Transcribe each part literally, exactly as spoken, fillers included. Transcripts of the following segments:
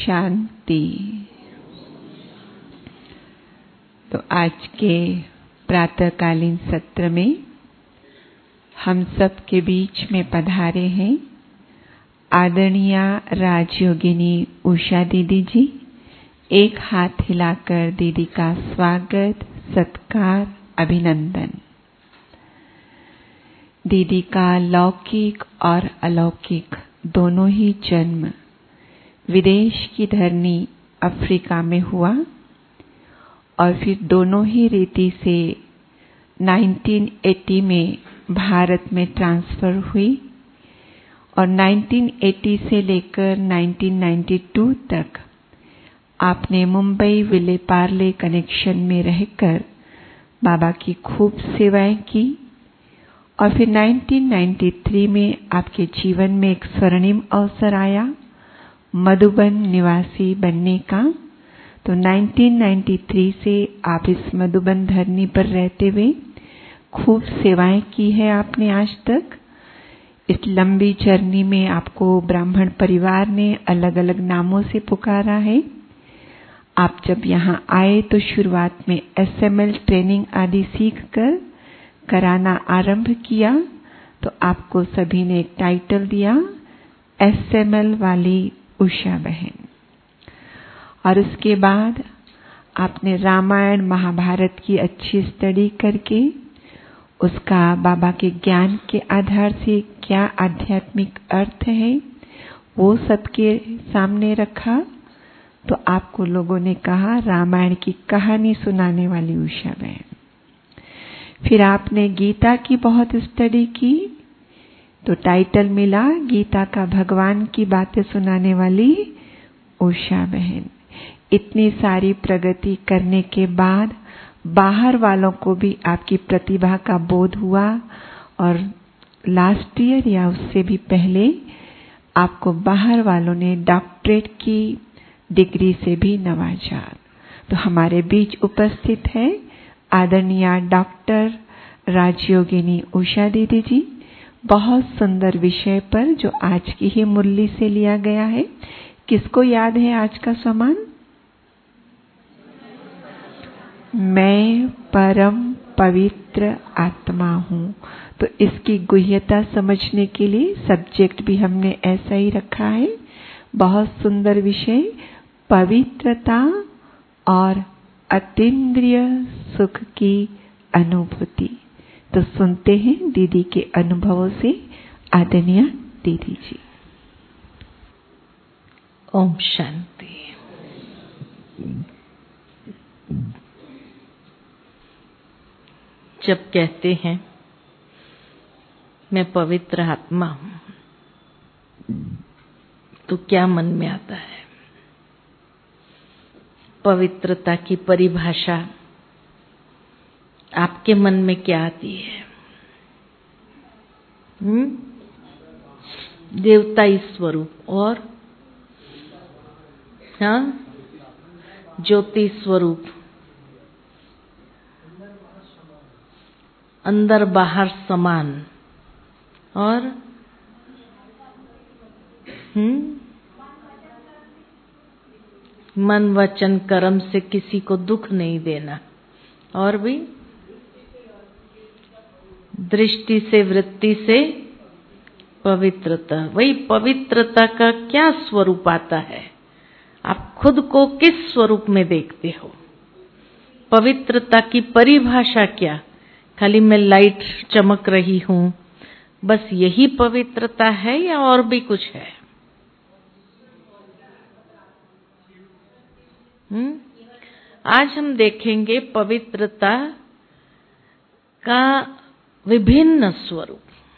शांति। तो आज के प्रातःकालीन सत्र में हम सब के बीच में पधारे हैं आदरणीय राजयोगिनी उषा दीदी जी। एक हाथ हिलाकर दीदी का स्वागत, सत्कार, अभिनंदन। दीदी का लौकिक और अलौकिक दोनों ही जन्म विदेश की धरनी अफ्रीका में हुआ और फिर दोनों ही रीति से उन्नीस सौ अस्सी में भारत में ट्रांसफर हुई और उन्नीस सौ अस्सी से लेकर उन्नीस सौ बानवे तक आपने मुंबई विले पार्ले कनेक्शन में रहकर बाबा की खूब सेवाएं की और फिर उन्नीस सौ तिरानवे में आपके जीवन में एक स्वर्णिम अवसर आया मधुबन निवासी बनने का। तो उन्नीस सौ तिरानवे से आप इस मधुबन धरनी पर रहते हुए खूब सेवाएं की है आपने आज तक। इस लंबी जर्नी में आपको ब्राह्मण परिवार ने अलग अलग नामों से पुकारा है। आप जब यहाँ आए तो शुरुआत में एस एम एल ट्रेनिंग आदि सीखकर कराना आरंभ किया, तो आपको सभी ने एक टाइटल दिया एस एम एल वाली उषा बहन। और उसके बाद आपने रामायण महाभारत की अच्छी स्टडी करके उसका बाबा के ज्ञान के आधार से क्या आध्यात्मिक अर्थ है वो सबके सामने रखा। तो आपको लोगों ने कहा रामायण की कहानी सुनाने वाली उषा बहन। फिर आपने गीता की बहुत स्टडी की तो टाइटल मिला गीता का भगवान की बातें सुनाने वाली उषा बहन। इतनी सारी प्रगति करने के बाद बाहर वालों को भी आपकी प्रतिभा का बोध हुआ और लास्ट ईयर या उससे भी पहले आपको बाहर वालों ने डॉक्टरेट की डिग्री से भी नवाजा। तो हमारे बीच उपस्थित है आदरणीय डॉक्टर राजयोगिनी उषा दीदी जी, बहुत सुंदर विषय पर जो आज की ही मुरली से लिया गया है। किसको याद है आज का सम्मान? मैं परम पवित्र आत्मा हूँ। तो इसकी गुह्यता समझने के लिए सब्जेक्ट भी हमने ऐसा ही रखा है। बहुत सुंदर विषय, पवित्रता और अतीन्द्रिय सुख की अनुभूति। तो सुनते हैं दीदी के अनुभवों से आदरणीय दीदी जी। ओम शांति। जब कहते हैं मैं पवित्र आत्मा हूं तो क्या मन में आता है? पवित्रता की परिभाषा आपके मन में क्या आती है? हम्म? देवताई स्वरूप और हाँ ज्योति स्वरूप, अंदर बाहर समान और हम्म मन वचन कर्म से किसी को दुख नहीं देना और भी दृष्टि से वृत्ति से पवित्रता। वही पवित्रता का क्या स्वरूप आता है? आप खुद को किस स्वरूप में देखते हो? पवित्रता की परिभाषा क्या? खाली मैं लाइट चमक रही हूं, बस यही पवित्रता है या और भी कुछ है? हम्म? आज हम देखेंगे पवित्रता का विभिन्न स्वरूप।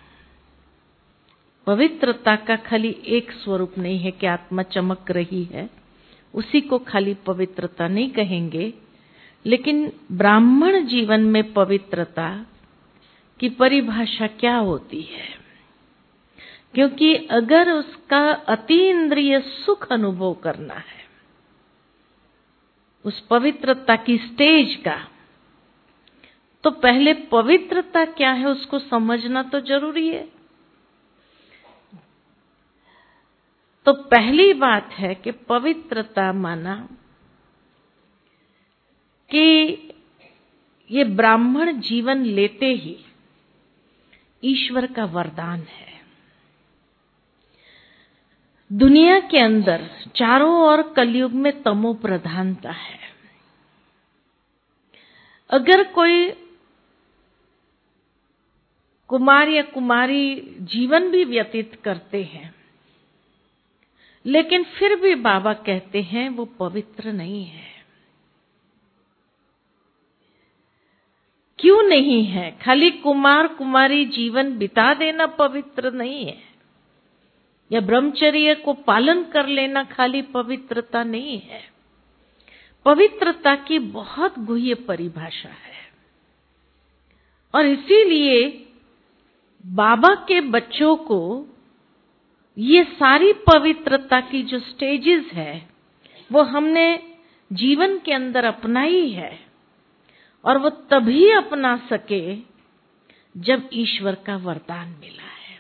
पवित्रता का खाली एक स्वरूप नहीं है कि आत्मा चमक रही है, उसी को खाली पवित्रता नहीं कहेंगे। लेकिन ब्राह्मण जीवन में पवित्रता की परिभाषा क्या होती है? क्योंकि अगर उसका अतीन्द्रिय सुख अनुभव करना है, उस पवित्रता की स्टेज का, तो पहले पवित्रता क्या है उसको समझना तो जरूरी है। तो पहली बात है कि पवित्रता माना कि ये ब्राह्मण जीवन लेते ही ईश्वर का वरदान है। दुनिया के अंदर चारों ओर कलयुग में तमो प्रधानता है। अगर कोई कुमार या कुमारी जीवन भी व्यतीत करते हैं, लेकिन फिर भी बाबा कहते हैं वो पवित्र नहीं है। क्यों नहीं है? खाली कुमार कुमारी जीवन बिता देना पवित्र नहीं है, या ब्रह्मचर्य को पालन कर लेना खाली पवित्रता नहीं है। पवित्रता की बहुत गुह्य परिभाषा है, और इसीलिए बाबा के बच्चों को ये सारी पवित्रता की जो स्टेजेस है वो हमने जीवन के अंदर अपनाई है, और वो तभी अपना सके जब ईश्वर का वरदान मिला है।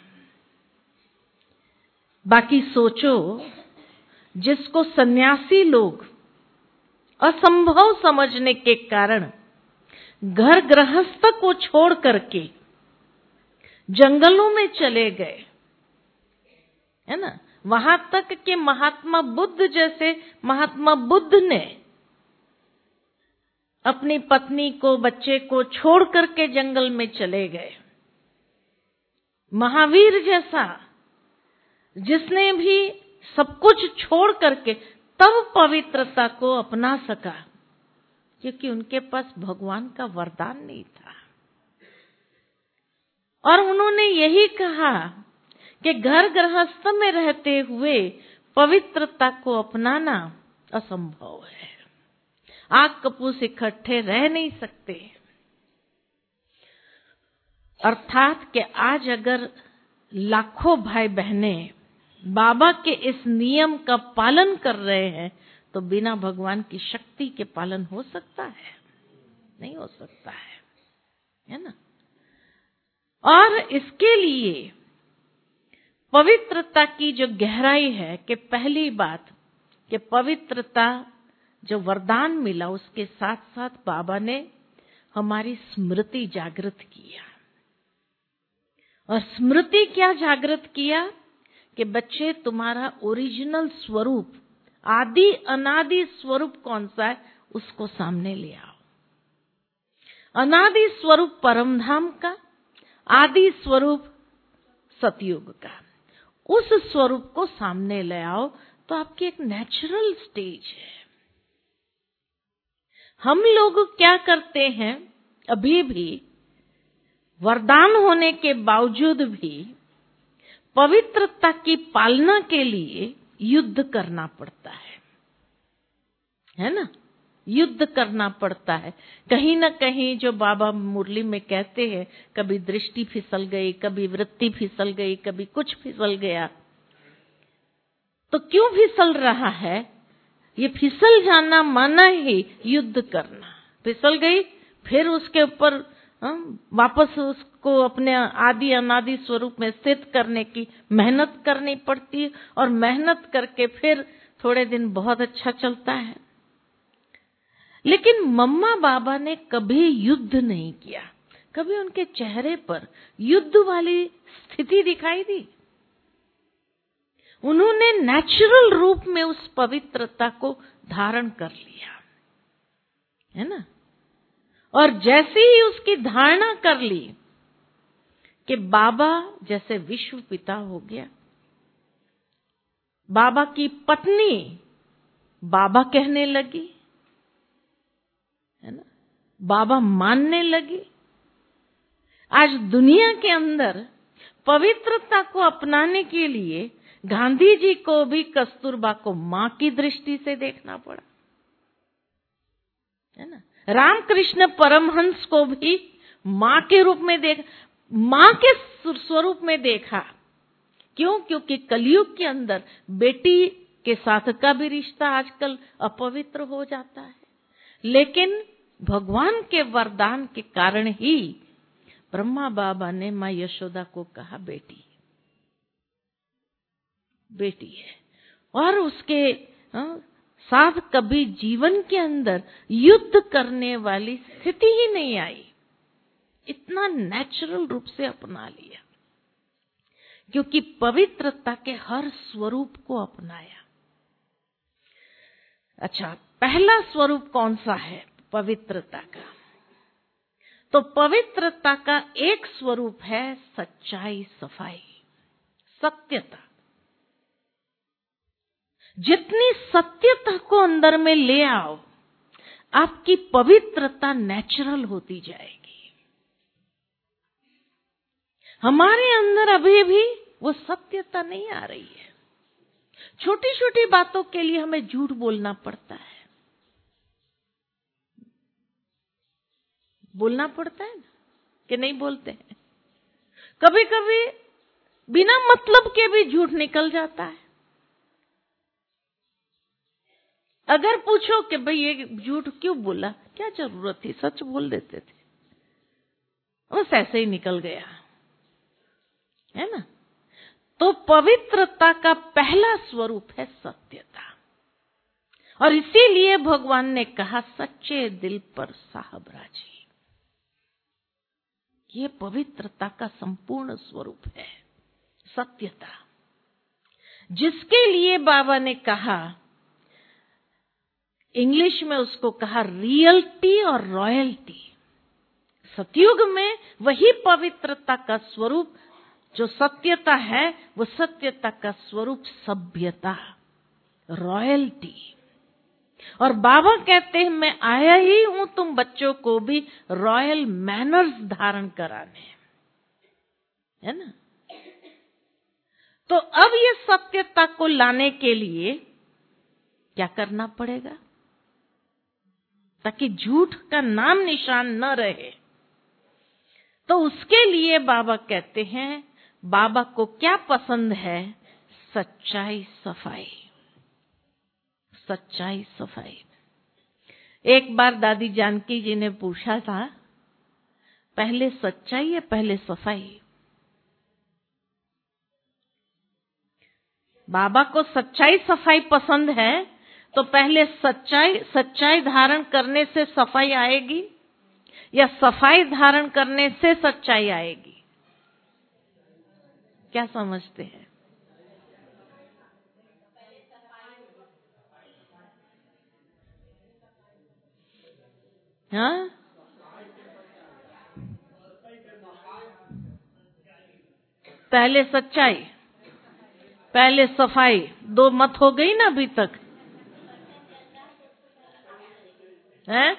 बाकी सोचो, जिसको सन्यासी लोग असंभव समझने के कारण घर गृहस्थ को छोड़ करके जंगलों में चले गए, है ना, वहां तक कि महात्मा बुद्ध जैसे महात्मा बुद्ध ने अपनी पत्नी को, बच्चे को छोड़ करके जंगल में चले गए। महावीर जैसा जिसने भी सब कुछ छोड़ करके तब पवित्रता को अपना सका, क्योंकि उनके पास भगवान का वरदान नहीं था। और उन्होंने यही कहा कि घर गृहस्थ में रहते हुए पवित्रता को अपनाना असंभव है। आग कपूस इकट्ठे रह नहीं सकते। अर्थात कि आज अगर लाखों भाई बहनें बाबा के इस नियम का पालन कर रहे हैं, तो बिना भगवान की शक्ति के पालन हो सकता है? नहीं हो सकता है, है ना। और इसके लिए पवित्रता की जो गहराई है कि पहली बात कि पवित्रता जो वरदान मिला, उसके साथ साथ बाबा ने हमारी स्मृति जागृत किया। और स्मृति क्या जागृत किया कि बच्चे, तुम्हारा ओरिजिनल स्वरूप, आदि अनादि स्वरूप कौन सा है, उसको सामने ले आओ। अनादि स्वरूप परमधाम का, आदि स्वरूप सतयुग का, उस स्वरूप को सामने ले आओ, तो आपकी एक नेचुरल स्टेज है। हम लोग क्या करते हैं, अभी भी वरदान होने के बावजूद भी पवित्रता की पालना के लिए युद्ध करना पड़ता है, है ना। युद्ध करना पड़ता है। कहीं ना कहीं जो बाबा मुरली में कहते हैं, कभी दृष्टि फिसल गई, कभी वृत्ति फिसल गई, कभी कुछ फिसल गया। तो क्यों फिसल रहा है? ये फिसल जाना माना ही युद्ध करना। फिसल गई, फिर उसके ऊपर वापस उसको अपने आदि अनादि स्वरूप में स्थित करने की मेहनत करनी पड़ती है, और मेहनत करके फिर थोड़े दिन बहुत अच्छा चलता है। लेकिन मम्मा बाबा ने कभी युद्ध नहीं किया। कभी उनके चेहरे पर युद्ध वाली स्थिति दिखाई दी? उन्होंने नेचुरल रूप में उस पवित्रता को धारण कर लिया, है ना। और जैसे ही उसकी धारणा कर ली कि बाबा जैसे विश्व पिता हो गया, बाबा की पत्नी बाबा कहने लगी, है ना, बाबा मानने लगी। आज दुनिया के अंदर पवित्रता को अपनाने के लिए गांधी जी को भी कस्तूरबा को मां की दृष्टि से देखना पड़ा, है ना। रामकृष्ण परमहंस को भी मां के रूप में देख मां के स्वरूप में देखा। क्यों? क्योंकि कलयुग के अंदर बेटी के साथ का भी रिश्ता आजकल अपवित्र हो जाता है, लेकिन भगवान के वरदान के कारण ही ब्रह्मा बाबा ने मां यशोदा को कहा बेटी बेटी है। और उसके हाँ, साथ कभी जीवन के अंदर युद्ध करने वाली स्थिति ही नहीं आई। इतना नेचुरल रूप से अपना लिया, क्योंकि पवित्रता के हर स्वरूप को अपनाया। अच्छा, पहला स्वरूप कौन सा है पवित्रता का? तो पवित्रता का एक स्वरूप है सच्चाई, सफाई, सत्यता। जितनी सत्यता को अंदर में ले आओ, आपकी पवित्रता नेचुरल होती जाएगी। हमारे अंदर अभी भी वो सत्यता नहीं आ रही है। छोटी छोटी बातों के लिए हमें झूठ बोलना पड़ता है। बोलना पड़ता है ना, कि नहीं बोलते हैं? कभी कभी बिना मतलब के भी झूठ निकल जाता है। अगर पूछो कि भाई ये झूठ क्यों बोला, क्या जरूरत थी, सच बोल देते थे, बस ऐसे ही निकल गया, है ना। तो पवित्रता का पहला स्वरूप है सत्यता, और इसीलिए भगवान ने कहा सच्चे दिल पर साहब राजी। ये पवित्रता का संपूर्ण स्वरूप है, सत्यता, जिसके लिए बाबा ने कहा, इंग्लिश में उसको कहा रियल्टी और रॉयल्टी। सतयुग में वही पवित्रता का स्वरूप जो सत्यता है, वो सत्यता का स्वरूप सभ्यता, रॉयल्टी। और बाबा कहते हैं मैं आया ही हूं तुम बच्चों को भी रॉयल मैनर्स धारण कराने, है ना। तो अब ये सत्यता को लाने के लिए क्या करना पड़ेगा, ताकि झूठ का नाम निशान न रहे? तो उसके लिए बाबा कहते हैं, बाबा को क्या पसंद है? सच्चाई, सफाई, सच्चाई, सफाई। एक बार दादी जानकी जी ने पूछा था, पहले सच्चाई या पहले सफाई? बाबा को सच्चाई सफाई पसंद है, तो पहले सच्चाई सच्चाई धारण करने से सफाई आएगी, या सफाई धारण करने से सच्चाई आएगी? क्या समझते हैं? हाँ, पहले सच्चाई पहले सफाई, दो मत हो गई ना अभी तक, है?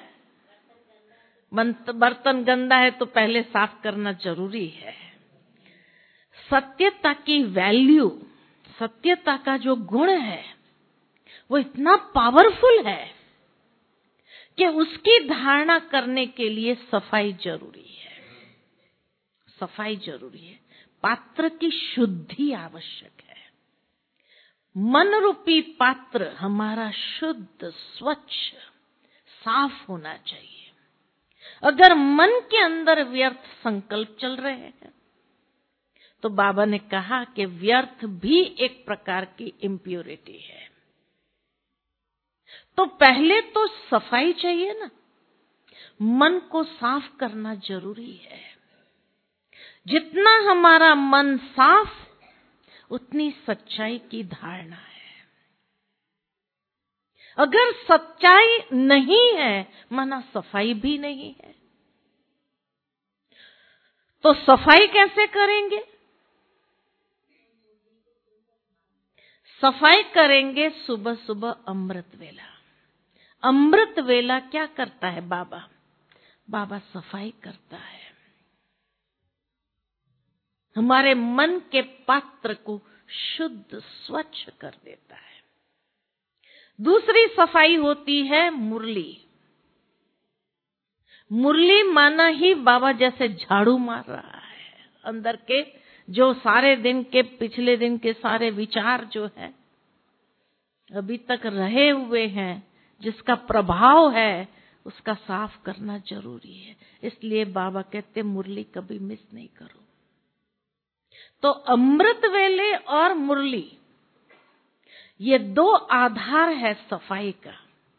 बर्तन गंदा है तो पहले साफ करना जरूरी है। सत्यता की वैल्यू, सत्यता का जो गुण है, वो इतना पावरफुल है कि उसकी धारणा करने के लिए सफाई जरूरी है। सफाई जरूरी है, पात्र की शुद्धि आवश्यक है। मन रूपी पात्र हमारा शुद्ध, स्वच्छ, साफ होना चाहिए। अगर मन के अंदर व्यर्थ संकल्प चल रहे हैं, तो बाबा ने कहा कि व्यर्थ भी एक प्रकार की इम्प्योरिटी है। तो पहले तो सफाई चाहिए ना, मन को साफ करना जरूरी है। जितना हमारा मन साफ, उतनी सच्चाई की धारणा है। अगर सच्चाई नहीं है, माना सफाई भी नहीं है। तो सफाई कैसे करेंगे? सफाई करेंगे सुबह सुबह अमृत वेला। अमृत वेला क्या करता है बाबा? बाबा सफाई करता है, हमारे मन के पात्र को शुद्ध, स्वच्छ कर देता है। दूसरी सफाई होती है मुरली। मुरली माना ही बाबा जैसे झाड़ू मार रहा है, अंदर के जो सारे दिन के, पिछले दिन के सारे विचार जो है अभी तक रहे हुए हैं, जिसका प्रभाव है, उसका साफ करना जरूरी है। इसलिए बाबा कहते मुरली कभी मिस नहीं करो। तो अमृत वेले और मुरली, ये दो आधार है सफाई का।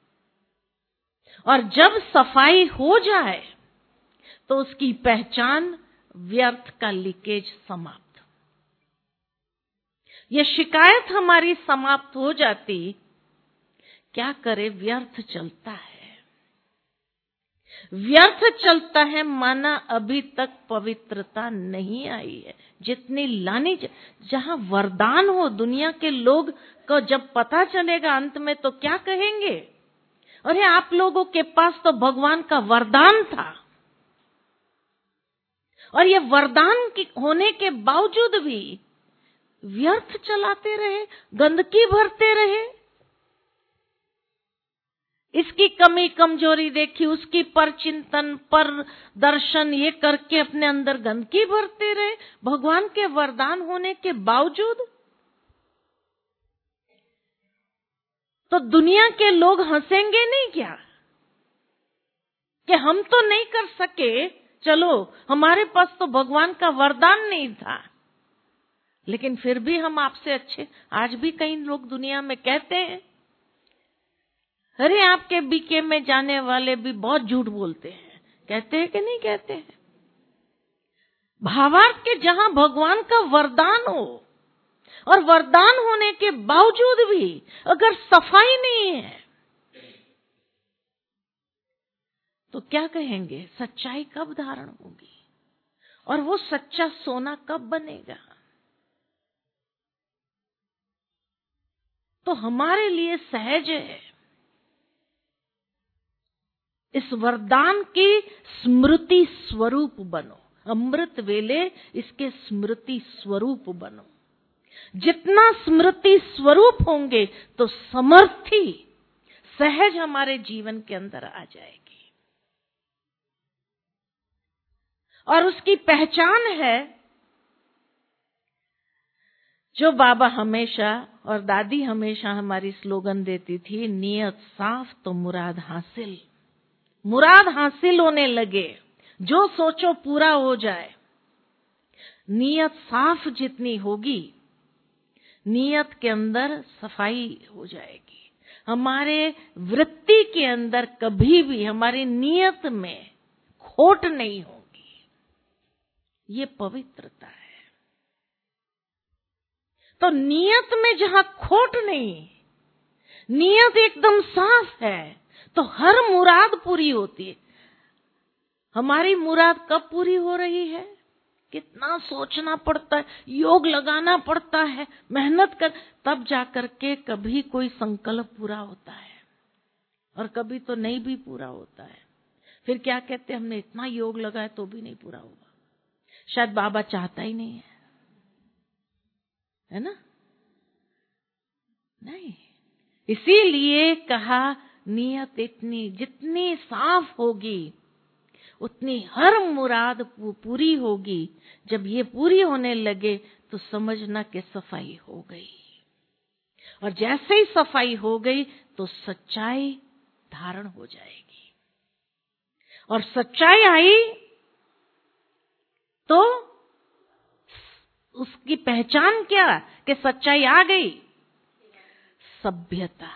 और जब सफाई हो जाए तो उसकी पहचान व्यर्थ का लीकेज समाप्त। ये शिकायत हमारी समाप्त हो जाती, क्या करे व्यर्थ चलता है, व्यर्थ चलता है, माना अभी तक पवित्रता नहीं आई है जितनी लानी। जहां वरदान हो, दुनिया के लोग को जब पता चलेगा अंत में तो क्या कहेंगे, अरे आप लोगों के पास तो भगवान का वरदान था, और ये वरदान की होने के बावजूद भी व्यर्थ चलाते रहे, गंदगी भरते रहे, इसकी कमी कमजोरी देखी, उसकी पर चिंतन पर दर्शन ये करके अपने अंदर गंदगी भरते रहे, भगवान के वरदान होने के बावजूद। तो दुनिया के लोग हंसेंगे नहीं क्या कि हम तो नहीं कर सके, चलो हमारे पास तो भगवान का वरदान नहीं था, लेकिन फिर भी हम आपसे अच्छे। आज भी कई लोग दुनिया में कहते हैं, अरे आपके बीके में जाने वाले भी बहुत झूठ बोलते हैं, कहते हैं कि नहीं कहते हैं। भावार्थ के जहां भगवान का वरदान हो और वरदान होने के बावजूद भी अगर सफाई नहीं है तो क्या कहेंगे, सच्चाई कब धारण होगी और वो सच्चा सोना कब बनेगा। तो हमारे लिए सहज है इस वरदान की स्मृति स्वरूप बनो, अमृत वेले इसके स्मृति स्वरूप बनो। जितना स्मृति स्वरूप होंगे तो समर्थी सहज हमारे जीवन के अंदर आ जाएगी। और उसकी पहचान है जो बाबा हमेशा और दादी हमेशा हमारी स्लोगन देती थी, नियत साफ तो मुराद हासिल। मुराद हासिल होने लगे, जो सोचो पूरा हो जाए। नियत साफ जितनी होगी, नियत के अंदर सफाई हो जाएगी। हमारे वृत्ति के अंदर कभी भी हमारी नियत में खोट नहीं होगी। ये पवित्रता है। तो नियत में जहां खोट नहीं, नियत एकदम साफ है, तो हर मुराद पूरी होती है। हमारी मुराद कब पूरी हो रही है, कितना सोचना पड़ता है, योग लगाना पड़ता है, मेहनत कर, तब जाकर के कभी कोई संकल्प पूरा होता है, और कभी तो नहीं भी पूरा होता है। फिर क्या कहते हैं, हमने इतना योग लगाया तो भी नहीं पूरा हुआ, शायद बाबा चाहता ही नहीं है, है ना? नहीं, इसीलिए कहा नियत इतनी जितनी साफ होगी उतनी हर मुराद पूरी होगी। जब ये पूरी होने लगे तो समझना कि सफाई हो गई, और जैसे ही सफाई हो गई तो सच्चाई धारण हो जाएगी। और सच्चाई आई तो उसकी पहचान क्या कि सच्चाई आ गई, सभ्यता,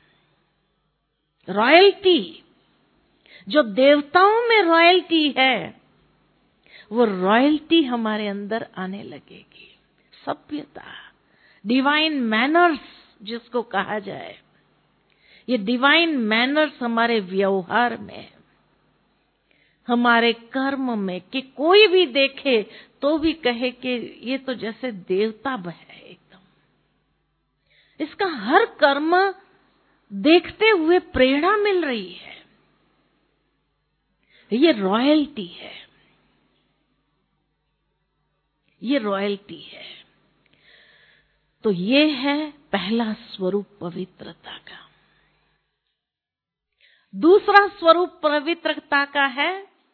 रॉयल्टी। जो देवताओं में रॉयल्टी है वो रॉयल्टी हमारे अंदर आने लगेगी। सभ्यता, डिवाइन मैनर्स जिसको कहा जाए, ये डिवाइन मैनर्स हमारे व्यवहार में, हमारे कर्म में, कि कोई भी देखे तो भी कहे कि ये तो जैसे देवता है एकदम। इसका हर कर्म देखते हुए प्रेरणा मिल रही है। ये रॉयल्टी है, ये रॉयल्टी है। तो ये है पहला स्वरूप पवित्रता का। दूसरा स्वरूप पवित्रता का है,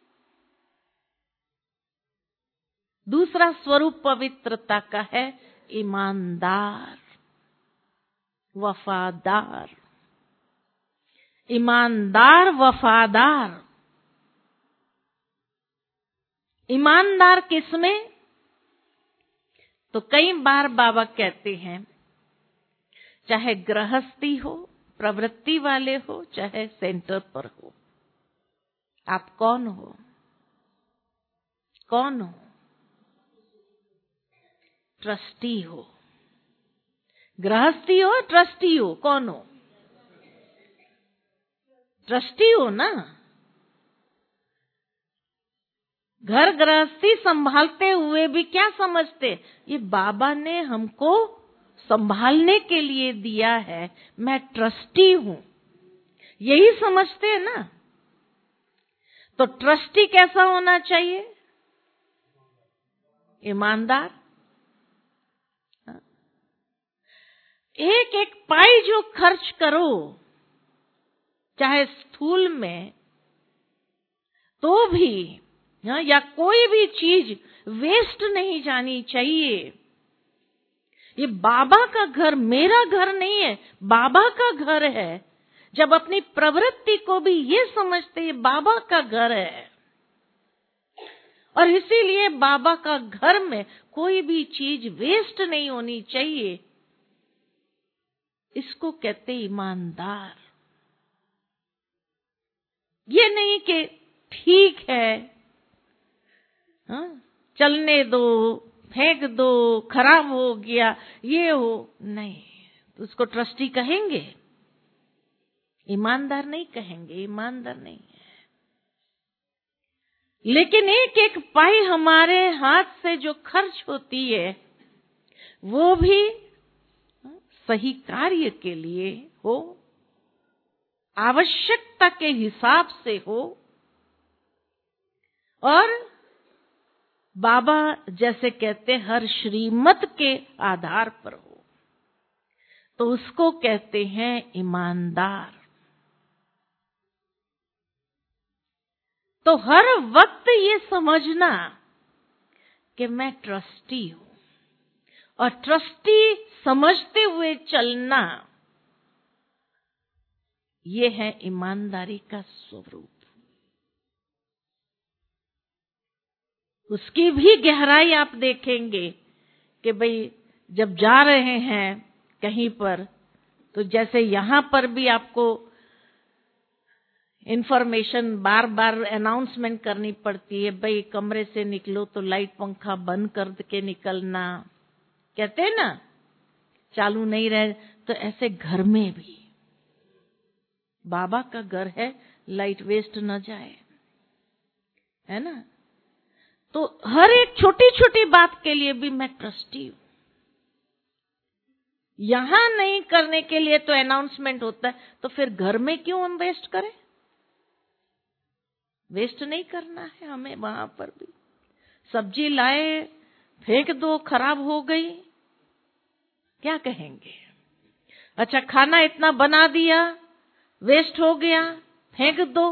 दूसरा स्वरूप पवित्रता का है ईमानदार, वफादार। ईमानदार, वफादार। ईमानदार किसमें? तो कई बार बाबा कहते हैं चाहे गृहस्थी हो, प्रवृत्ति वाले हो, चाहे सेंटर पर हो। आप कौन हो? कौन हो? ट्रस्टी हो। गृहस्थी हो, ट्रस्टी हो, कौन हो? ट्रस्टी हो ना। घर गृहस्थी संभालते हुए भी क्या समझते? ये बाबा ने हमको संभालने के लिए दिया है, मैं ट्रस्टी हूं, यही समझते हैं ना। तो ट्रस्टी कैसा होना चाहिए? ईमानदार। एक एक पाई जो खर्च करो, चाहे स्थूल में, तो भी या कोई भी चीज वेस्ट नहीं जानी चाहिए। ये बाबा का घर, मेरा घर नहीं है, बाबा का घर है। जब अपनी प्रवृत्ति को भी ये समझते ये बाबा का घर है, और इसीलिए बाबा का घर में कोई भी चीज वेस्ट नहीं होनी चाहिए, इसको कहते ईमानदार। ये नहीं कि ठीक है, हाँ, चलने दो, फेंक दो, खराब हो गया, ये हो, नहीं, तो उसको ट्रस्टी कहेंगे? ईमानदार नहीं कहेंगे, ईमानदार नहीं है। लेकिन एक एक पाई हमारे हाथ से जो खर्च होती है, वो भी सही कार्य के लिए हो, आवश्यकता के हिसाब से हो, और बाबा जैसे कहते हर श्रीमत के आधार पर हो, तो उसको कहते हैं ईमानदार। तो हर वक्त ये समझना कि मैं ट्रस्टी हूं, और ट्रस्टी समझते हुए चलना, ये है ईमानदारी का स्वरूप। उसकी भी गहराई आप देखेंगे कि भाई जब जा रहे हैं कहीं पर, तो जैसे यहां पर भी आपको इंफॉर्मेशन बार बार अनाउंसमेंट करनी पड़ती है, भाई कमरे से निकलो तो लाइट पंखा बंद कर के निकलना, कहते हैं ना, चालू नहीं रहे। तो ऐसे घर में भी बाबा का घर है, लाइट वेस्ट न जाए, है ना। तो हर एक छोटी छोटी बात के लिए भी मैं ट्रस्टी हूं। यहां नहीं करने के लिए तो अनाउंसमेंट होता है, तो फिर घर में क्यों हम वेस्ट करें? वेस्ट नहीं करना है हमें। वहां पर भी सब्जी लाए, फेंक दो, खराब हो गई, क्या कहेंगे? अच्छा, खाना इतना बना दिया, वेस्ट हो गया, फेंक दो,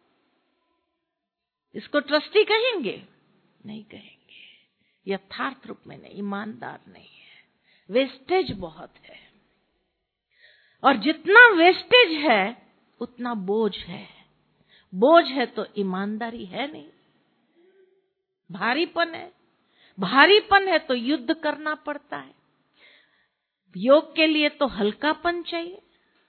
इसको ट्रस्टी कहेंगे? नहीं कहेंगे। यथार्थ रूप में नहीं, ईमानदार नहीं है। वेस्टेज बहुत है, और जितना वेस्टेज है उतना बोझ है। बोझ है तो ईमानदारी है नहीं, भारीपन है। भारीपन है तो युद्ध करना पड़ता है। योग के लिए तो हल्कापन चाहिए,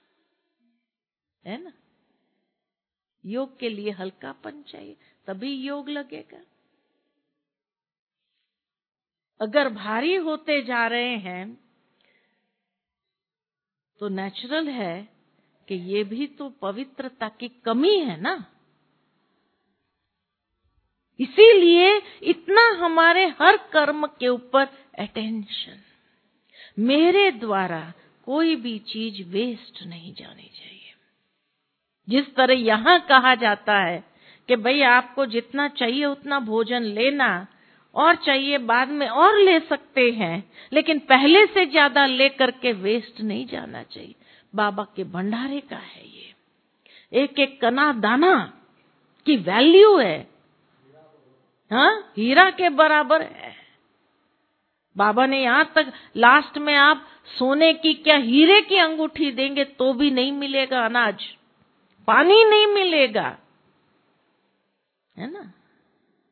है ना। योग के लिए हल्कापन चाहिए, तभी योग लगेगा। अगर भारी होते जा रहे हैं तो नेचुरल है कि ये भी तो पवित्रता की कमी है ना। इसीलिए इतना हमारे हर कर्म के ऊपर अटेंशन। मेरे द्वारा कोई भी चीज वेस्ट नहीं जानी चाहिए। जिस तरह यहां कहा जाता है कि भाई आपको जितना चाहिए उतना भोजन लेना, और चाहिए बाद में और ले सकते हैं, लेकिन पहले से ज्यादा लेकर के वेस्ट नहीं जाना चाहिए। बाबा के भंडारे का है ये। एक एक कना दाना की वैल्यू है, हाँ, हीरा के बराबर है। बाबा ने यहां तक लास्ट में आप सोने की क्या हीरे की अंगूठी देंगे तो भी नहीं मिलेगा अनाज, पानी नहीं मिलेगा, है ना।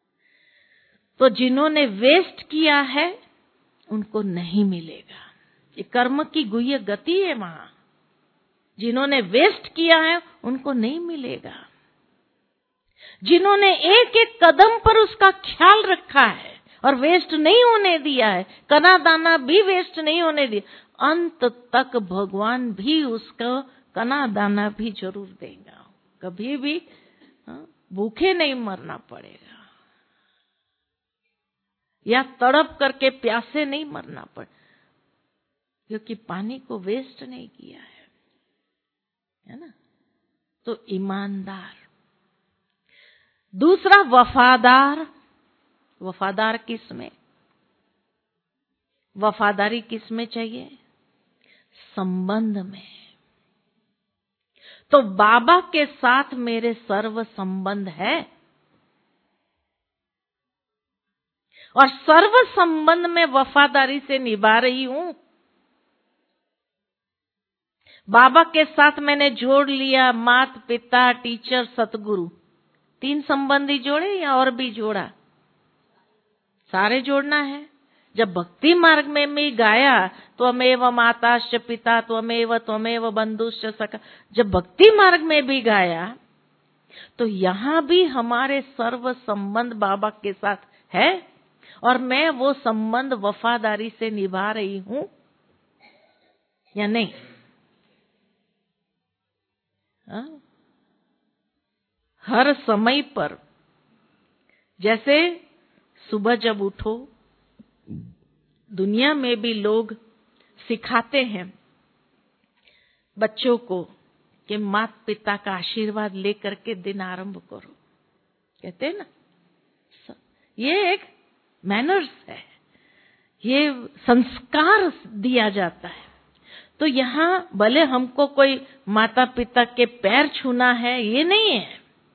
तो जिन्होंने वेस्ट किया है उनको नहीं मिलेगा। ये कर्म की गुह्य गति है वहां। जिन्होंने वेस्ट किया है उनको नहीं मिलेगा। जिन्होंने एक एक कदम पर उसका ख्याल रखा है और वेस्ट नहीं होने दिया है, कना दाना भी वेस्ट नहीं होने दिया, अंत तक भगवान भी उसको कना दाना भी जरूर देगा। कभी भी हाँ, भूखे नहीं मरना पड़ेगा या तड़प करके प्यासे नहीं मरना पड़े, क्योंकि पानी को वेस्ट नहीं किया है, है ना। तो ईमानदार। दूसरा वफादार। वफादार किस में? वफादारी किस में चाहिए? संबंध में। तो बाबा के साथ मेरे सर्व संबंध है और सर्व संबंध में वफादारी से निभा रही हूं। बाबा के साथ मैंने जोड़ लिया माता पिता टीचर सतगुरु, तीन संबंधी जोड़े या और भी जोड़ा? सारे जोड़ना है। जब भक्ति मार्ग में भी गाया त्वमेव माताश्च पिता त्वमेव त्वमेव बंधुश्च सखा, जब भक्ति मार्ग में भी गाया तो यहां भी हमारे सर्व संबंध बाबा के साथ है और मैं वो संबंध वफादारी से निभा रही हूं या नहीं? हा? हर समय पर, जैसे सुबह जब उठो, दुनिया में भी लोग सिखाते हैं बच्चों को कि माता पिता का आशीर्वाद लेकर के दिन आरंभ करो, कहते हैं ना। ये एक मैनर्स है, ये संस्कार दिया जाता है। तो यहाँ भले हमको कोई माता पिता के पैर छूना है ये नहीं है,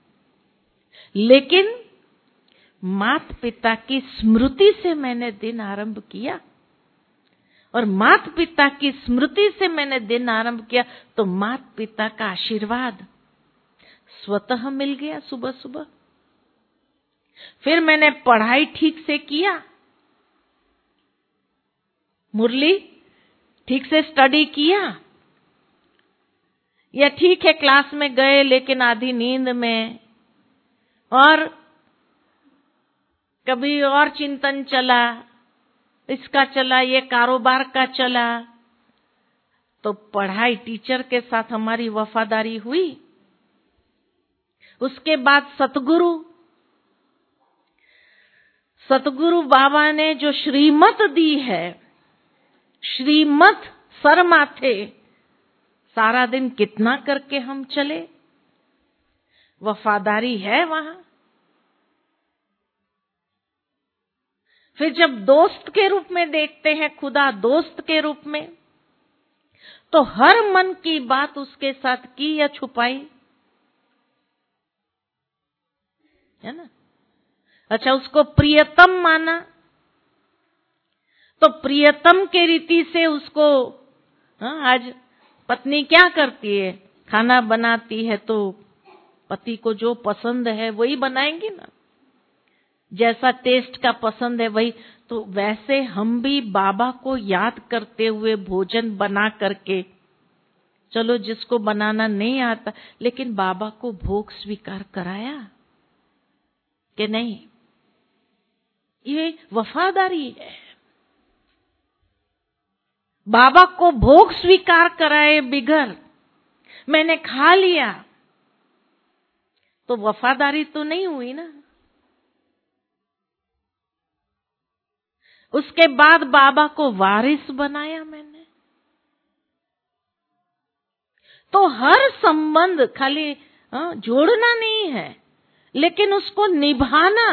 लेकिन माता पिता की स्मृति से मैंने दिन आरंभ किया और माता पिता की स्मृति से मैंने दिन आरंभ किया तो माता पिता का आशीर्वाद स्वतः मिल गया सुबह सुबह। फिर मैंने पढ़ाई ठीक से किया, मुरली ठीक से स्टडी किया, या ठीक है क्लास में गए लेकिन आधी नींद में, और कभी और चिंतन चला, इसका चला, ये कारोबार का चला, तो पढ़ाई टीचर के साथ हमारी वफादारी हुई। उसके बाद सतगुरु, सतगुरु बाबा ने जो श्रीमत दी है, श्रीमत सर माथे, सारा दिन कितना करके हम चले, वफादारी है वहां। फिर जब दोस्त के रूप में देखते हैं, खुदा दोस्त के रूप में, तो हर मन की बात उसके साथ की या छुपाई, है ना। अच्छा, उसको प्रियतम माना तो प्रियतम के रीति से उसको, हाँ, आज पत्नी क्या करती है, खाना बनाती है तो पति को जो पसंद है वही बनाएंगी ना, जैसा टेस्ट का पसंद है वही। तो वैसे हम भी बाबा को याद करते हुए भोजन बना करके, चलो जिसको बनाना नहीं आता, लेकिन बाबा को भोग स्वीकार कराया कि नहीं? ये वफादारी है। बाबा को भोग स्वीकार कराए बिगर मैंने खा लिया तो वफादारी तो नहीं हुई ना। उसके बाद बाबा को वारिस बनाया मैंने। तो हर संबंध खाली हाँ, जोड़ना नहीं है, लेकिन उसको निभाना,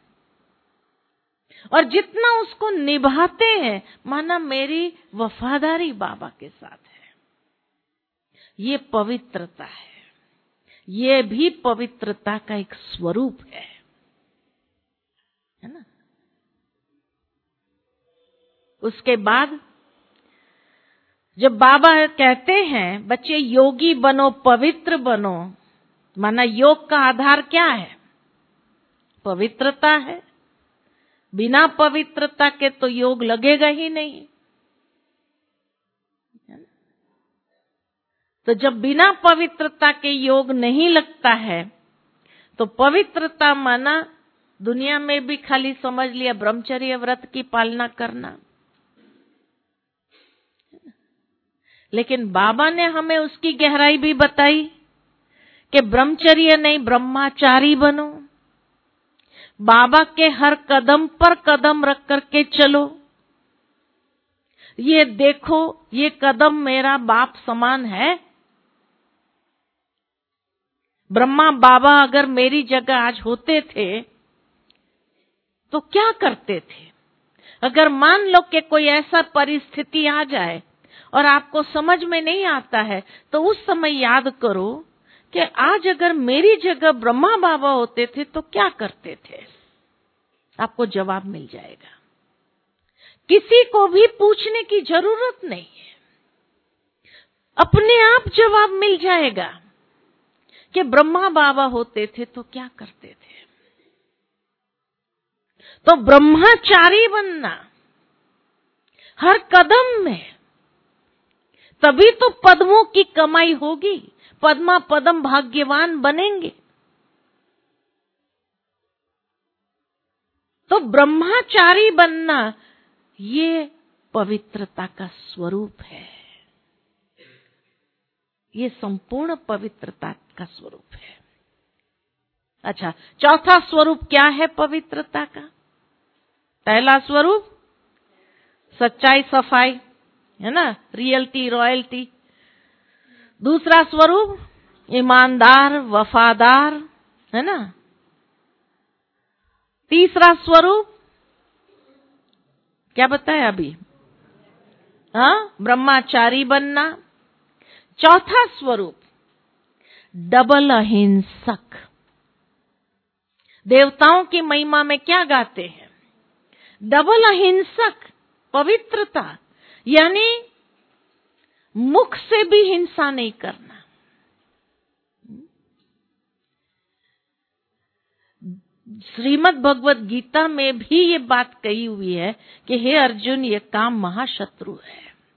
और जितना उसको निभाते हैं माना मेरी वफादारी बाबा के साथ है। ये पवित्रता है, ये भी पवित्रता का एक स्वरूप है, है ना। उसके बाद जब बाबा कहते हैं बच्चे योगी बनो, पवित्र बनो, माना योग का आधार क्या है? पवित्रता है। बिना पवित्रता के तो योग लगेगा ही नहीं। तो जब बिना पवित्रता के योग नहीं लगता है, तो पवित्रता माना दुनिया में भी खाली समझ लिया ब्रह्मचर्य व्रत की पालना करना। लेकिन बाबा ने हमें उसकी गहराई भी बताई कि ब्रह्मचर्य नहीं, ब्रह्मचारी बनो। बाबा के हर कदम पर कदम रख करके चलो। ये देखो, ये कदम मेरा बाप समान है। ब्रह्मा बाबा अगर मेरी जगह आज होते थे तो क्या करते थे? अगर मान लो कि कोई ऐसा परिस्थिति आ जाए और आपको समझ में नहीं आता है, तो उस समय याद करो कि आज अगर मेरी जगह ब्रह्मा बाबा होते थे तो क्या करते थे? आपको जवाब मिल जाएगा। किसी को भी पूछने की जरूरत नहीं है, अपने आप जवाब मिल जाएगा कि ब्रह्मा बाबा होते थे तो क्या करते थे। तो ब्रह्मचारी बनना हर कदम में, तभी तो पद्मों की कमाई होगी, पद्मा पदम भाग्यवान बनेंगे। तो ब्रह्मचारी बनना ये पवित्रता का स्वरूप है, ये संपूर्ण पवित्रता का स्वरूप है। अच्छा, चौथा स्वरूप क्या है पवित्रता का? पहला स्वरूप सच्चाई, सफाई, है ना, रियल्टी, रॉयल्टी। दूसरा स्वरूप ईमानदार, वफादार, है ना। तीसरा स्वरूप क्या बताया अभी? हाँ, ब्रह्मचारी बनना। चौथा स्वरूप डबल अहिंसक। देवताओं की महिमा में क्या गाते हैं? डबल अहिंसक, पवित्रता, यानी मुख से भी हिंसा नहीं करना। श्रीमद् भगवत गीता में भी ये बात कही हुई है कि हे अर्जुन, ये काम महाशत्रु है।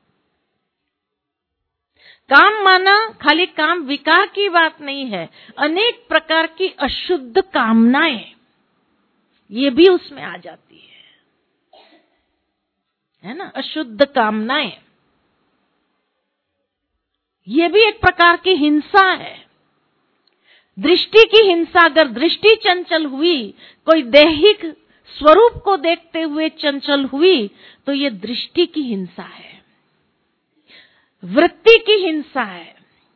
काम माना खाली काम विकार की बात नहीं है, अनेक प्रकार की अशुद्ध कामनाएं ये भी उसमें आ जाती है, है ना। अशुद्ध कामनाएं ये भी एक प्रकार की हिंसा है। दृष्टि की हिंसा, अगर दृष्टि चंचल हुई, कोई दैहिक स्वरूप को देखते हुए चंचल हुई, तो ये दृष्टि की हिंसा है, वृत्ति की हिंसा है।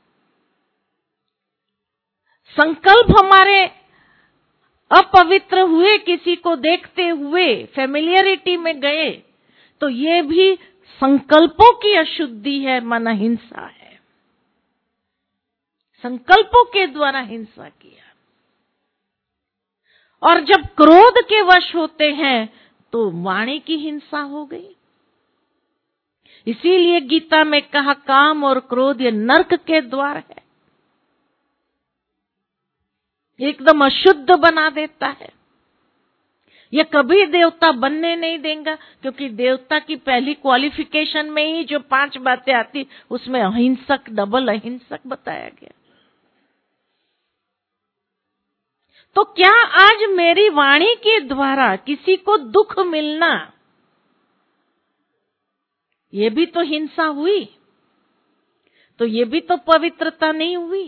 संकल्प हमारे अपवित्र हुए, किसी को देखते हुए फेमिलियरिटी में गए, तो ये भी संकल्पों की अशुद्धि है, मन हिंसा है। संकल्पों के द्वारा हिंसा किया। और जब क्रोध के वश होते हैं तो वाणी की हिंसा हो गई। इसीलिए गीता में कहा, काम और क्रोध ये नरक के द्वार है, एकदम अशुद्ध बना देता है। ये कभी देवता बनने नहीं देगा, क्योंकि देवता की पहली क्वालिफिकेशन में ही जो पांच बातें आती, उसमें अहिंसक, डबल अहिंसक बताया गया। तो क्या आज मेरी वाणी के द्वारा किसी को दुख मिलना, ये भी तो हिंसा हुई? तो ये भी तो पवित्रता नहीं हुई।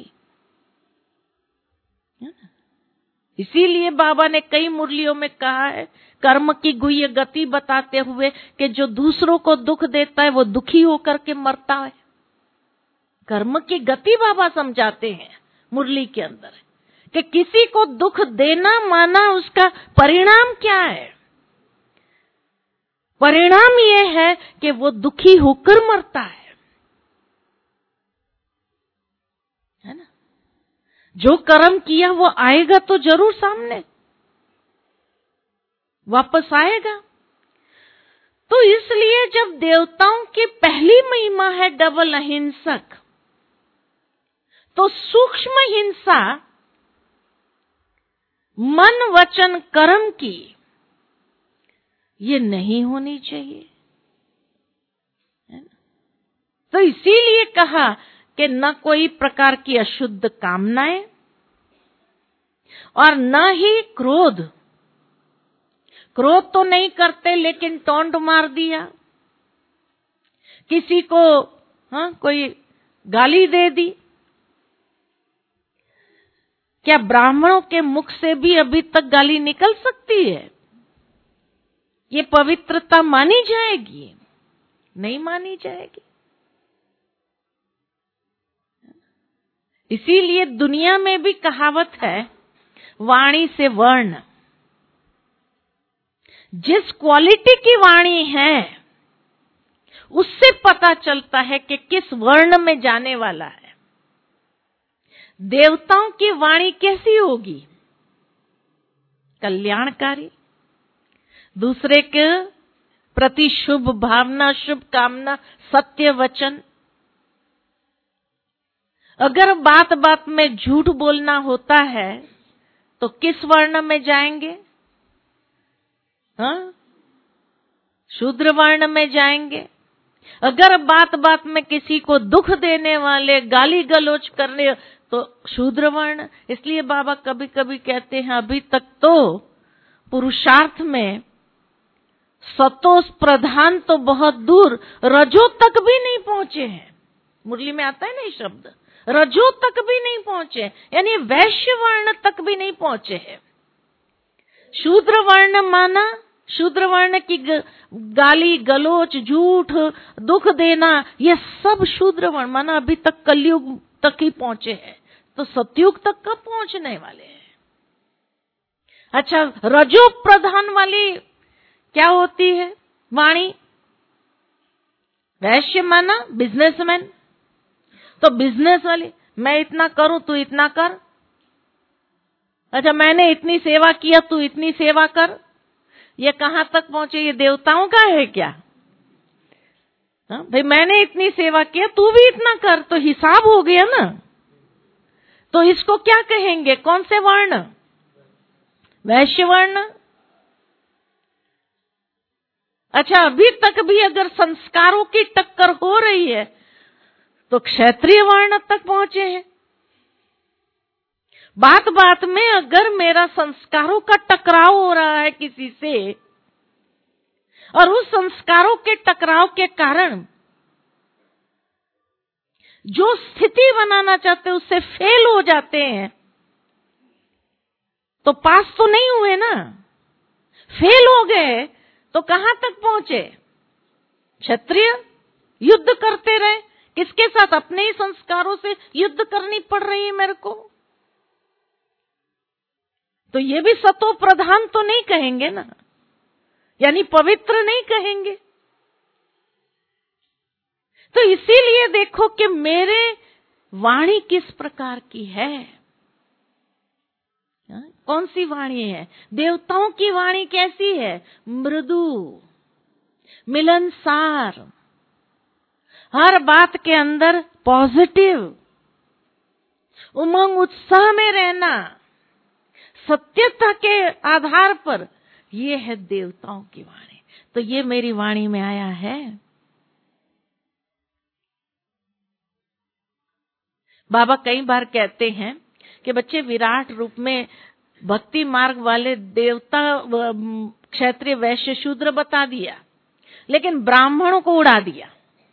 इसीलिए बाबा ने कई मुरलियों में कहा है, कर्म की गुह्य गति बताते हुए, कि जो दूसरों को दुख देता है वो दुखी होकर के मरता है। कर्म की गति बाबा समझाते हैं मुरली के अंदर, कि किसी को दुख देना माना उसका परिणाम क्या है? परिणाम ये है कि वो दुखी होकर मरता है, है ना। जो कर्म किया वो आएगा तो जरूर सामने, वापस आएगा। तो इसलिए जब देवताओं की पहली महिमा है डबल अहिंसक, तो सूक्ष्म हिंसा मन वचन कर्म की ये नहीं होनी चाहिए, है ना? तो इसीलिए कहा कि न कोई प्रकार की अशुद्ध कामनाएं और न ही क्रोध। क्रोध तो नहीं करते लेकिन टोंट मार दिया, किसी को हाँ कोई गाली दे दी। क्या ब्राह्मणों के मुख से भी अभी तक गाली निकल सकती है? ये पवित्रता मानी जाएगी? नहीं मानी जाएगी। इसीलिए दुनिया में भी कहावत है, वाणी से वर्ण। जिस क्वालिटी की वाणी है उससे पता चलता है कि किस वर्ण में जाने वाला है। देवताओं की वाणी कैसी होगी? कल्याणकारी, दूसरे के प्रति शुभ भावना, शुभ कामना, सत्य वचन। अगर बात बात में झूठ बोलना होता है तो किस वर्ण में जाएंगे? हाँ, शूद्र वर्ण में जाएंगे। अगर बात बात में किसी को दुख देने वाले, गाली गलौज करने, तो शूद्र वर्ण। इसलिए बाबा कभी कभी कहते हैं, अभी तक तो पुरुषार्थ में सतोष प्रधान तो बहुत दूर, रजो तक भी नहीं पहुंचे हैं। मुरली में आता है ना ये शब्द, रजो तक भी नहीं पहुंचे, यानी वैश्य वर्ण तक भी नहीं पहुंचे हैं। शूद्र वर्ण माना, शूद्र वर्ण की गाली गलोच, झूठ, दुख देना, यह सब शूद्र वर्ण माना अभी तक कलयुग तक ही पहुंचे हैं। तो सतयुग तक कब पहुंचने वाले हैं? अच्छा, रजो प्रधान वाली क्या होती है वाणी? वैश्य माना बिजनेसमैन, तो बिजनेस वाली, मैं इतना करूं तू इतना कर। अच्छा, मैंने इतनी सेवा किया तू इतनी सेवा कर। ये कहां तक पहुंचे? ये देवताओं का है क्या? हाँ भाई, मैंने इतनी सेवा किया तू भी इतना कर, तो हिसाब हो गया ना। तो इसको क्या कहेंगे? कौन से वर्ण? वैश्य वर्ण। अच्छा, अभी तक भी अगर संस्कारों की टक्कर हो रही है तो क्षत्रिय वर्ण तक पहुंचे हैं। बात बात में अगर मेरा संस्कारों का टकराव हो रहा है किसी से, और उस संस्कारों के टकराव के कारण जो स्थिति बनाना चाहते उससे फेल हो जाते हैं, तो पास तो नहीं हुए ना, फेल हो गए, तो कहां तक पहुंचे? क्षत्रिय युद्ध करते रहे, किसके साथ? अपने ही संस्कारों से युद्ध करनी पड़ रही है मेरे को। तो ये भी सतो प्रधान तो नहीं कहेंगे ना, यानी पवित्र नहीं कहेंगे। तो इसीलिए देखो कि मेरे वाणी किस प्रकार की है। हा? कौन सी वाणी है? देवताओं की वाणी कैसी है? मृदु, मिलनसार, हर बात के अंदर पॉजिटिव, उमंग उत्साह में रहना, सत्यता के आधार पर, ये है देवताओं की वाणी। तो ये मेरी वाणी में आया है। बाबा कई बार कहते हैं कि बच्चे, विराट रूप में भक्ति मार्ग वाले देवता क्षत्रिय वैश्य शूद्र बता दिया, लेकिन ब्राह्मणों को उड़ा दिया।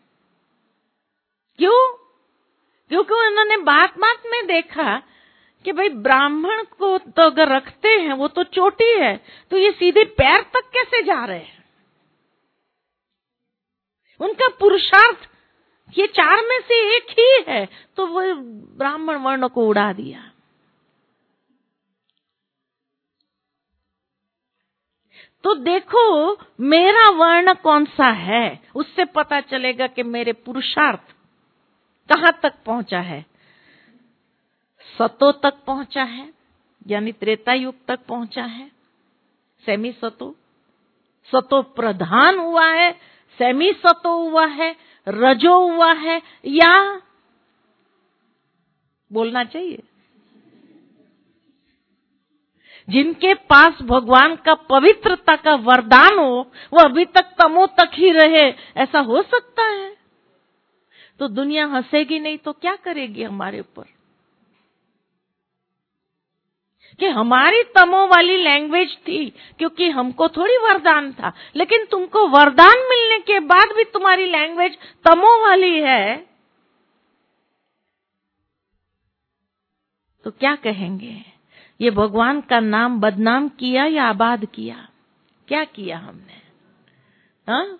क्यों? क्योंकि उन्होंने बात बात में देखा कि भाई ब्राह्मण को तो अगर रखते हैं वो तो चोटी है, तो ये सीधे पैर तक कैसे जा रहे हैं? उनका पुरुषार्थ ये चार में से एक ही है, तो वो ब्राह्मण वर्ण को उड़ा दिया। तो देखो मेरा वर्ण कौन सा है, उससे पता चलेगा कि मेरे पुरुषार्थ कहां तक पहुंचा है। सतो तक पहुंचा है, यानी त्रेता युग तक पहुंचा है, सेमी सतो, सतो प्रधान हुआ है, सेमी सतो हुआ है, रजो हुआ है, या बोलना चाहिए जिनके पास भगवान का पवित्रता का वरदान हो, वो अभी तक तमो तक ही रहे, ऐसा हो सकता है? तो दुनिया हंसेगी नहीं तो क्या करेगी हमारे ऊपर? कि हमारी तमो वाली लैंग्वेज थी, क्योंकि हमको थोड़ी वरदान था, लेकिन तुमको वरदान मिलने के बाद भी तुम्हारी लैंग्वेज तमो वाली है, तो क्या कहेंगे? ये भगवान का नाम बदनाम किया या आबाद किया? क्या किया हमने? हाँ?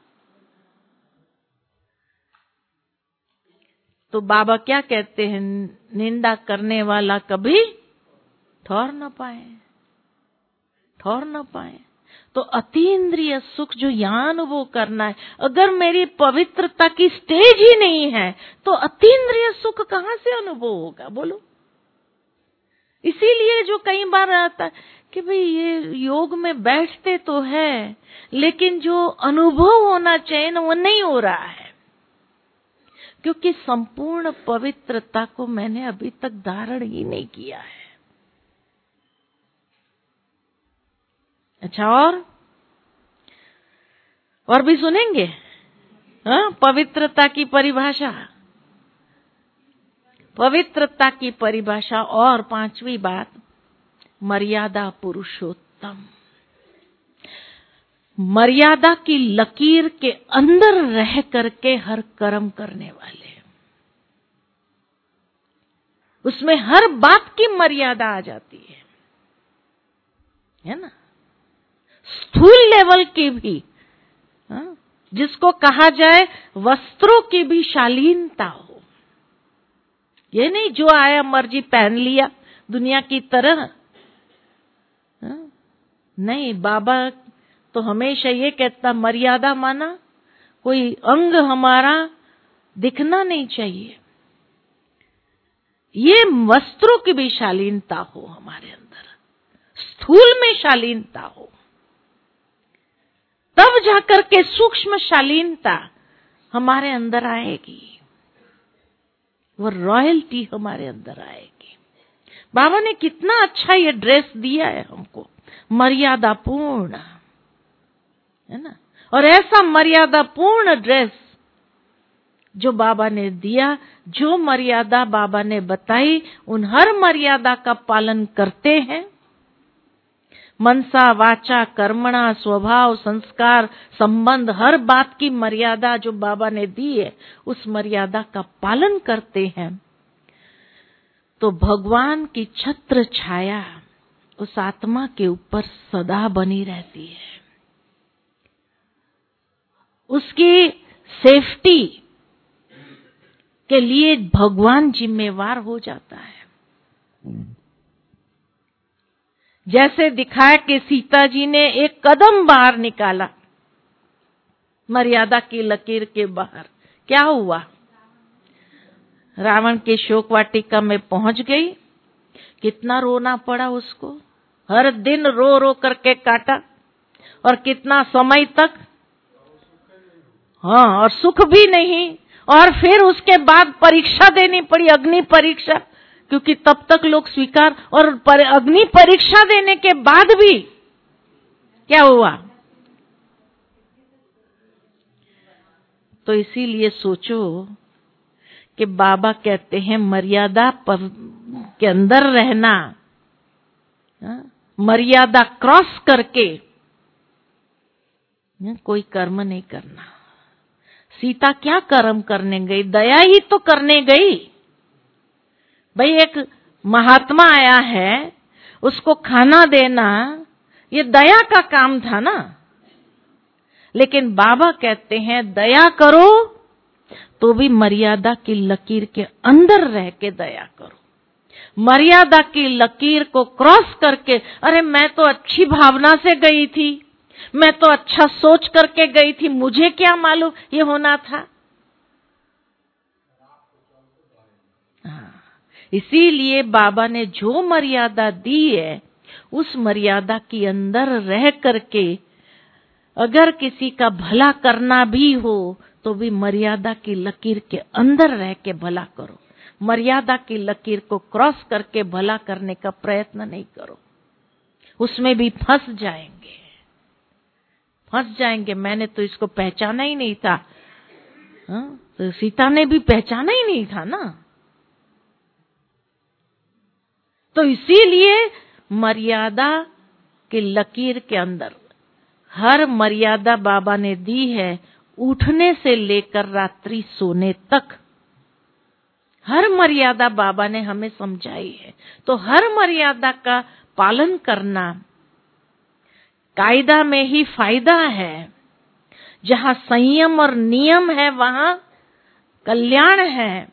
तो बाबा क्या कहते हैं? निंदा करने वाला कभी ठहर न पाए, ठहर न पाए। तो अतीन्द्रिय सुख जो यहाँ अनुभव करना है, अगर मेरी पवित्रता की स्टेज ही नहीं है तो अतीन्द्रिय सुख कहाँ से अनुभव होगा? बोलो। इसीलिए जो कई बार आता है कि भाई ये योग में बैठते तो है, लेकिन जो अनुभव होना चाहिए ना वो नहीं हो रहा है, क्योंकि संपूर्ण पवित्रता को मैंने अभी तक धारण ही नहीं किया है। अच्छा, और और भी सुनेंगे? हाँ, पवित्रता की परिभाषा, पवित्रता की परिभाषा। और पांचवी बात, मर्यादा पुरुषोत्तम, मर्यादा की लकीर के अंदर रह करके हर कर्म करने वाले, उसमें हर बात की मर्यादा आ जाती है, है ना? स्थूल लेवल की भी, हाँ? जिसको कहा जाए वस्त्रों की भी शालीनता हो। ये नहीं जो आया मर्जी पहन लिया दुनिया की तरह, हाँ? नहीं, बाबा तो हमेशा ये कहता, मर्यादा माना कोई अंग हमारा दिखना नहीं चाहिए। ये वस्त्रों की भी शालीनता हो हमारे अंदर, स्थूल में शालीनता हो, तब जाकर के सूक्ष्म शालीनता हमारे अंदर आएगी, वो रॉयल्टी हमारे अंदर आएगी। बाबा ने कितना अच्छा ये ड्रेस दिया है हमको, मर्यादापूर्ण, है ना? और ऐसा मर्यादापूर्ण ड्रेस जो बाबा ने दिया, जो मर्यादा बाबा ने बताई, उन हर मर्यादा का पालन करते हैं। मनसा वाचा कर्मणा स्वभाव संस्कार संबंध, हर बात की मर्यादा जो बाबा ने दी है, उस मर्यादा का पालन करते हैं, तो भगवान की छत्र छाया उस आत्मा के ऊपर सदा बनी रहती है। उसकी सेफ्टी के लिए भगवान जिम्मेवार हो जाता है। जैसे दिखाया कि सीता जी ने एक कदम बाहर निकाला मर्यादा की लकीर के बाहर, क्या हुआ? रावण के शोक वाटिका में पहुंच गई। कितना रोना पड़ा उसको, हर दिन रो रो करके काटा, और कितना समय तक, हाँ, और सुख भी नहीं। और फिर उसके बाद परीक्षा देनी पड़ी, अग्नि परीक्षा, क्योंकि तब तक लोग स्वीकार, और पर, अग्नि परीक्षा देने के बाद भी क्या हुआ? तो इसीलिए सोचो कि बाबा कहते हैं मर्यादा के अंदर रहना, मर्यादा क्रॉस करके कोई कर्म नहीं करना। सीता क्या कर्म करने गई? दया ही तो करने गई। भाई एक महात्मा आया है, उसको खाना देना ये दया का काम था ना। लेकिन बाबा कहते हैं दया करो तो भी मर्यादा की लकीर के अंदर रह के दया करो। मर्यादा की लकीर को क्रॉस करके, अरे मैं तो अच्छी भावना से गई थी, मैं तो अच्छा सोच करके गई थी, मुझे क्या मालूम ये होना था। हाँ, इसीलिए बाबा ने जो मर्यादा दी है, उस मर्यादा के अंदर रह करके अगर किसी का भला करना भी हो तो भी मर्यादा की लकीर के अंदर रह के भला करो। मर्यादा की लकीर को क्रॉस करके भला करने का प्रयत्न नहीं करो, उसमें भी फंस जाएंगे, फंस जाएंगे। मैंने तो इसको पहचाना ही नहीं था, हाँ? तो सीता ने भी पहचाना ही नहीं था ना। तो इसीलिए मर्यादा के लकीर के अंदर हर मर्यादा बाबा ने दी है, उठने से लेकर रात्रि सोने तक हर मर्यादा बाबा ने हमें समझाई है। तो हर मर्यादा का पालन करना कायदा में ही फायदा है। जहां संयम और नियम है वहां कल्याण है।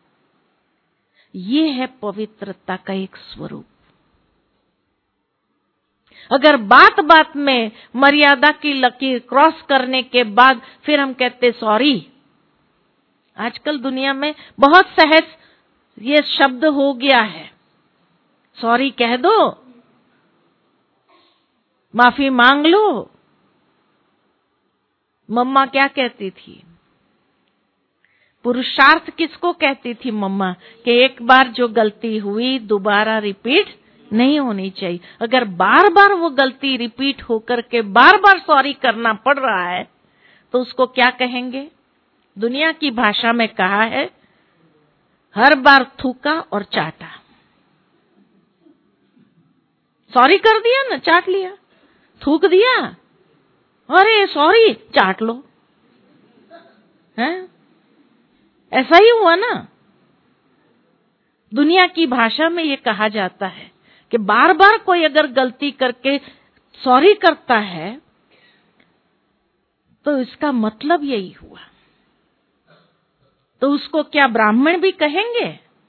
ये है पवित्रता का एक स्वरूप। अगर बात बात में मर्यादा की लकीर क्रॉस करने के बाद फिर हम कहते सॉरी, आजकल दुनिया में बहुत सहज ये शब्द हो गया है, सॉरी कह दो, माफी मांग लो। मम्मा क्या कहती थी? पुरुषार्थ किसको कहती थी मम्मा? कि एक बार जो गलती हुई दोबारा रिपीट नहीं होनी चाहिए। अगर बार बार वो गलती रिपीट होकर के बार बार सॉरी करना पड़ रहा है तो उसको क्या कहेंगे? दुनिया की भाषा में कहा है, हर बार थूका और चाटा। सॉरी कर दिया ना, चाट लिया, थूक दिया, अरे सॉरी चाट लो, हैं? ऐसा ही हुआ ना। दुनिया की भाषा में ये कहा जाता है कि बार बार कोई अगर गलती करके सॉरी करता है तो इसका मतलब यही हुआ। तो उसको क्या ब्राह्मण भी कहेंगे?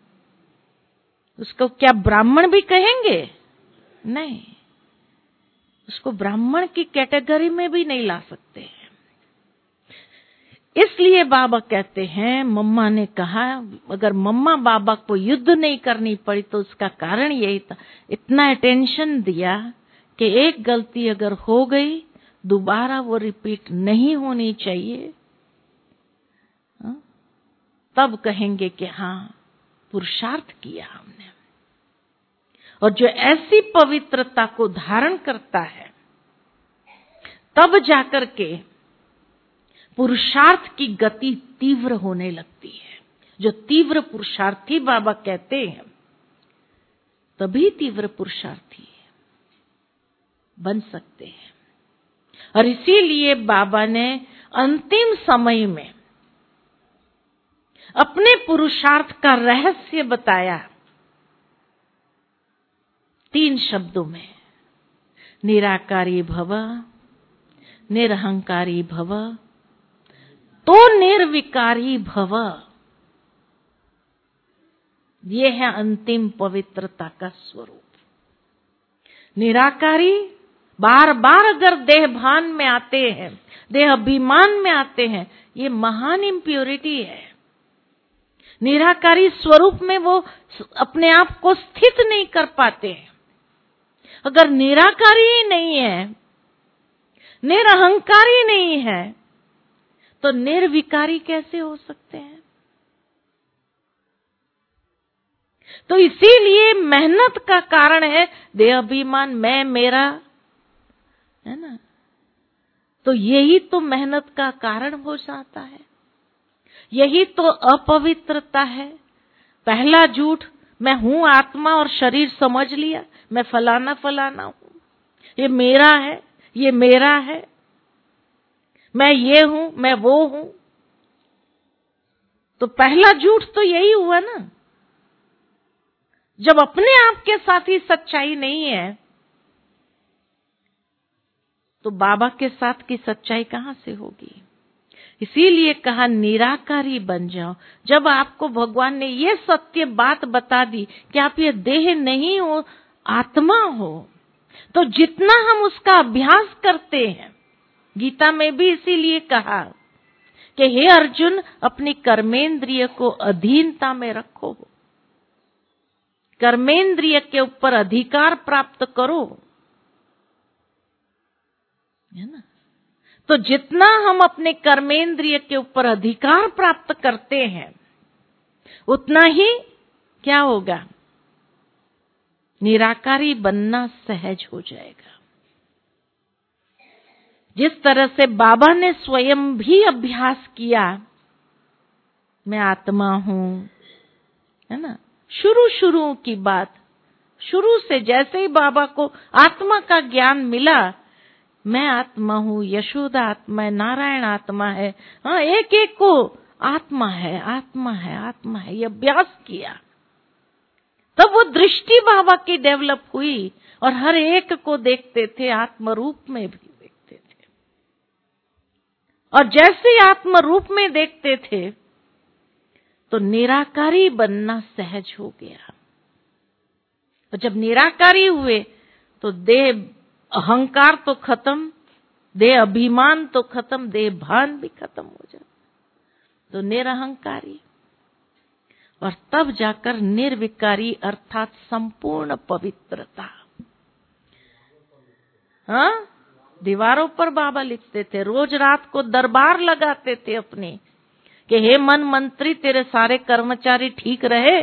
उसको क्या ब्राह्मण भी कहेंगे? नहीं, उसको ब्राह्मण की कैटेगरी में भी नहीं ला सकते हैं। इसलिए बाबा कहते हैं, मम्मा ने कहा अगर मम्मा बाबा को युद्ध नहीं करनी पड़ी तो उसका कारण यही था, इतना अटेंशन दिया कि एक गलती अगर हो गई दोबारा वो रिपीट नहीं होनी चाहिए। हा? तब कहेंगे कि हाँ पुरुषार्थ किया हमने। और जो ऐसी पवित्रता को धारण करता है तब जाकर के पुरुषार्थ की गति तीव्र होने लगती है। जो तीव्र पुरुषार्थी बाबा कहते हैं तभी तीव्र पुरुषार्थी बन सकते हैं। और इसीलिए बाबा ने अंतिम समय में अपने पुरुषार्थ का रहस्य बताया तीन शब्दों में, निराकारी भव, निरहंकारी भव, तो निर्विकारी भव। ये है अंतिम पवित्रता का स्वरूप। निराकारी बार बार अगर देह भान में आते हैं, देह अभिमान में आते हैं, ये महान इम्प्योरिटी है। निराकारी स्वरूप में वो अपने आप को स्थित नहीं कर पाते हैं। अगर निराकारी ही नहीं है, निरहंकारी नहीं है, तो निर्विकारी कैसे हो सकते हैं? तो इसीलिए मेहनत का कारण है देह अभिमान, मैं मेरा, है ना। तो यही तो मेहनत का कारण हो जाता है, यही तो अपवित्रता है। पहला झूठ, मैं हूं आत्मा और शरीर समझ लिया, मैं फलाना फलाना हूं, ये मेरा है, ये मेरा है, मैं ये हूं, मैं वो हूं। तो पहला झूठ तो यही हुआ ना। जब अपने आप के साथ ही सच्चाई नहीं है तो बाबा के साथ की सच्चाई कहां से होगी? इसीलिए कहा निराकारी बन जाओ। जब आपको भगवान ने ये सत्य बात बता दी कि आप ये देह नहीं हो, आत्मा हो, तो जितना हम उसका अभ्यास करते हैं, गीता में भी इसीलिए कहा कि हे अर्जुन अपनी कर्मेंद्रिय को अधीनता में रखो, कर्मेंद्रिय के ऊपर अधिकार प्राप्त करो, है ना। तो जितना हम अपने कर्मेंद्रिय के ऊपर अधिकार प्राप्त करते हैं उतना ही क्या होगा? निराकारी बनना सहज हो जाएगा। जिस तरह से बाबा ने स्वयं भी अभ्यास किया मैं आत्मा हूं, है ना। शुरू शुरू की बात, शुरू से जैसे ही बाबा को आत्मा का ज्ञान मिला, मैं आत्मा हूँ, यशोदा आत्मा है, नारायण आत्मा है, हाँ, एक एक को आत्मा है, आत्मा है, आत्मा है, ये अभ्यास किया, तब वो दृष्टि बाबा की डेवलप हुई और हर एक को देखते थे, आत्म रूप में भी देखते थे। और जैसे ही आत्म रूप में देखते थे तो निराकारी बनना सहज हो गया। और जब निराकारी हुए तो देह अहंकार तो खत्म, देह अभिमान तो खत्म, देह भान भी खत्म हो जाता, तो निरहंकारी। और तब जाकर निर्विकारी अर्थात संपूर्ण पवित्रता। हाँ, दीवारों पर बाबा लिखते थे, रोज रात को दरबार लगाते थे अपने कि हे मन मंत्री, तेरे सारे कर्मचारी ठीक रहे,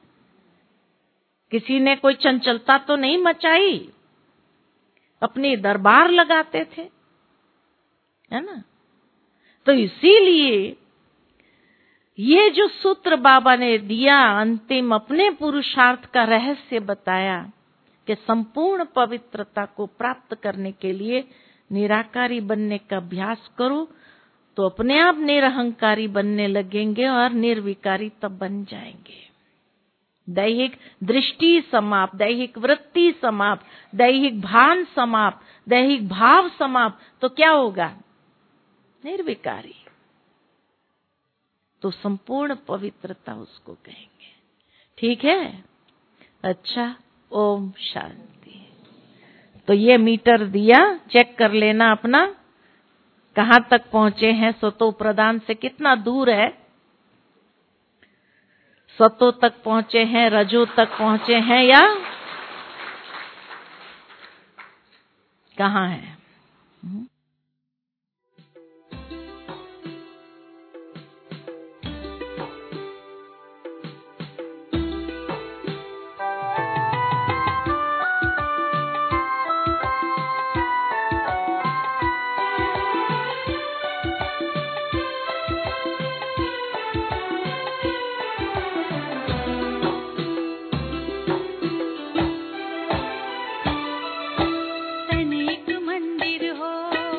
किसी ने कोई चंचलता तो नहीं मचाई, अपनी दरबार लगाते थे, है ना। तो इसीलिए ये जो सूत्र बाबा ने दिया, अंतिम अपने पुरुषार्थ का रहस्य बताया कि संपूर्ण पवित्रता को प्राप्त करने के लिए निराकारी बनने का अभ्यास करो, तो अपने आप निरहंकारी बनने लगेंगे और निर्विकारी तब बन जाएंगे। दैहिक दृष्टि समाप्त, दैहिक वृत्ति समाप्त, दैहिक भान समाप्त, दैहिक भाव समाप्त, तो क्या होगा? निर्विकारी। तो संपूर्ण पवित्रता उसको कहेंगे। ठीक है, अच्छा, ओम शांति। तो ये मीटर दिया, चेक कर लेना अपना, कहां तक पहुंचे हैं, सतो प्रदान से कितना दूर है, सतो तक पहुंचे हैं, रजो तक पहुंचे हैं, या कहां है? तनिक मंदिर हो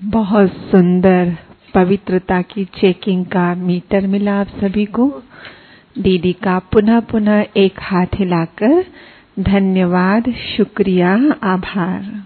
बहुत सुंदर पवित्रता की चेकिंग का मीटर मिला आप सभी को। दीदी का पुनः पुनः एक हाथ हिलाकर धन्यवाद, शुक्रिया, आभार।